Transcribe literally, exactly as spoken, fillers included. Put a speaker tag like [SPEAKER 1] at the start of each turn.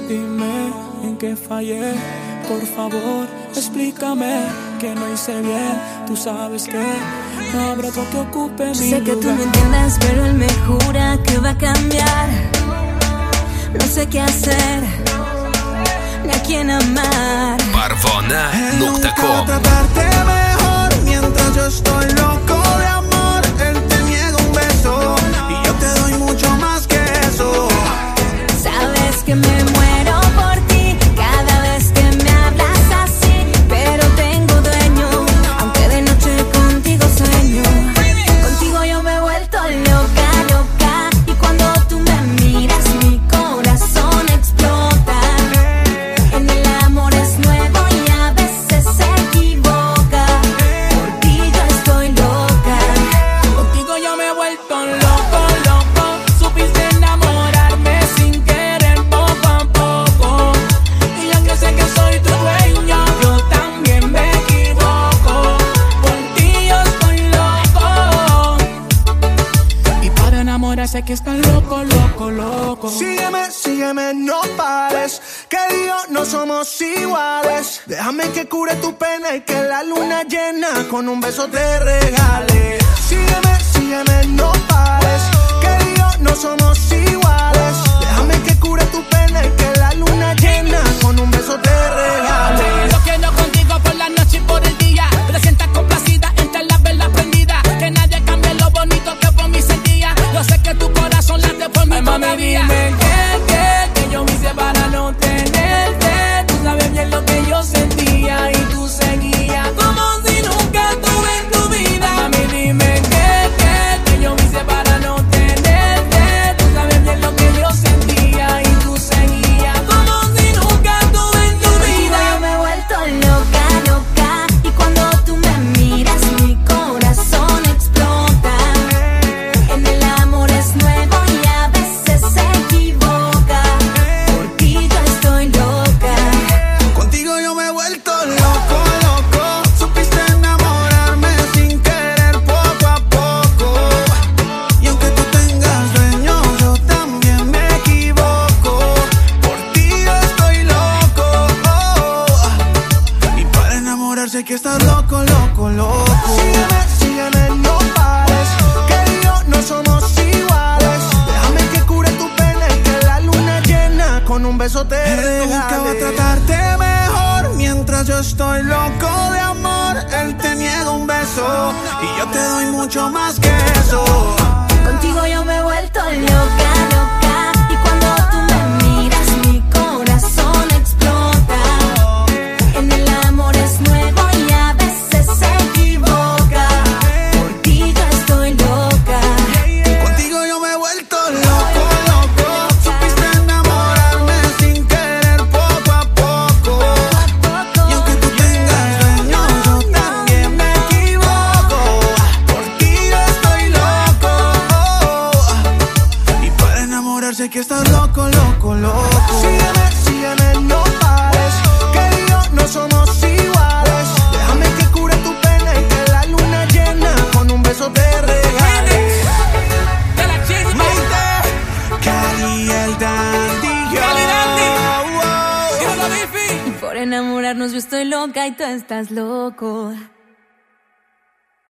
[SPEAKER 1] Dime en qué fallé, por favor, explícame que no hice bien. Tú sabes que no habrá otro que ocupe mi
[SPEAKER 2] Sé que
[SPEAKER 1] lugar.
[SPEAKER 2] tú no entiendes, pero él me jura que va a cambiar. No sé qué hacer, ni a quién amar.
[SPEAKER 3] Parvona punto com.
[SPEAKER 4] Nunca tratarte mejor mientras yo estoy loco de amor. Él te niega un beso y yo te doy mucho más que eso.
[SPEAKER 2] Sabes que me muero por ti cada vez que me hablas así, pero tengo dueño, aunque de noche contigo sueño. Contigo yo me he vuelto loca, loca, y cuando tú me miras mi corazón explota. En el amor es nuevo y a veces se equivoca. Por ti yo estoy loca.
[SPEAKER 1] Contigo yo me he vuelto loco, loco. Supiste enamorarme sin querer poco a poco. Y aunque sé que soy tu dueño, yo también me equivoco. Por ti yo estoy loco. Y para enamorarse hay que estar loco, loco, loco.
[SPEAKER 4] Sígueme, sígueme, no pares, que yo no somos iguales. Déjame que cure tu pena y que la luna llena con un beso te regale. Sígueme, sígueme, no pares, que yo no somos iguales. Déjame que cure tu pena y que la luna llena con un beso te regale.
[SPEAKER 1] Lo quiero contigo por la noche y por el día. Te sientas complacida entre las velas prendidas. Que nadie cambie lo bonito que por mí sentía. Yo sé que tu corazón late por mí todavía. Dime que, que, que yo me hice para no tenerte. Tú sabes bien lo que yo sentía y tú seguías como si nunca estuve en tu vida. Mami, dime que, que, que yo me hice para no tenerte. Tú sabes bien lo que yo sentía y tú seguías como si nunca estuve en tu vida.
[SPEAKER 2] Yo me he vuelto loca, loca, y cuando tú me miras mi corazón explota. En el amor es nuevo y a veces se equivoca. Por ti yo estoy loca.
[SPEAKER 4] Contigo yo me he vuelto loco, loco. Supiste enamorarme sin querer poco a poco. Y aunque tú tengas dueño, yo también me equivoco. Por ti yo estoy loco. Y para enamorarse hay que estar loco, loco, loco. Sígueme, sígueme, no pares, que yo no somos iguales. Déjame que cure tu pena y que la luna llena con un beso te regale. Nunca va a tratarte mejor mientras yo estoy loco de amor. Él te niega un beso y yo te doy mucho más que eso.
[SPEAKER 2] Contigo yo me he vuelto loca, loca, y cuando tú me miras mi corazón explota. En el amor es nuevo y a veces se equivoca. Por ti yo estoy loca.
[SPEAKER 4] Contigo yo me he vuelto loco, loco. Supiste enamorarme sin querer poco a poco. Y aunque tú tengas dueño, yo también me equivoco. Por ti yo estoy loco. Y para enamorarse hay que estar loco, loco, loco. Sígueme, sígueme, no pares, que yo no somos iguales. Déjame que cure tu pena y que la luna llena con un beso te regale.
[SPEAKER 1] De la chispa.
[SPEAKER 4] Maite, Cali, el Dandy, yo.
[SPEAKER 1] Cali Dandy.
[SPEAKER 4] Wow.
[SPEAKER 1] Dímelo, Bifi.
[SPEAKER 2] Por enamorarnos yo estoy loca y tú estás loco.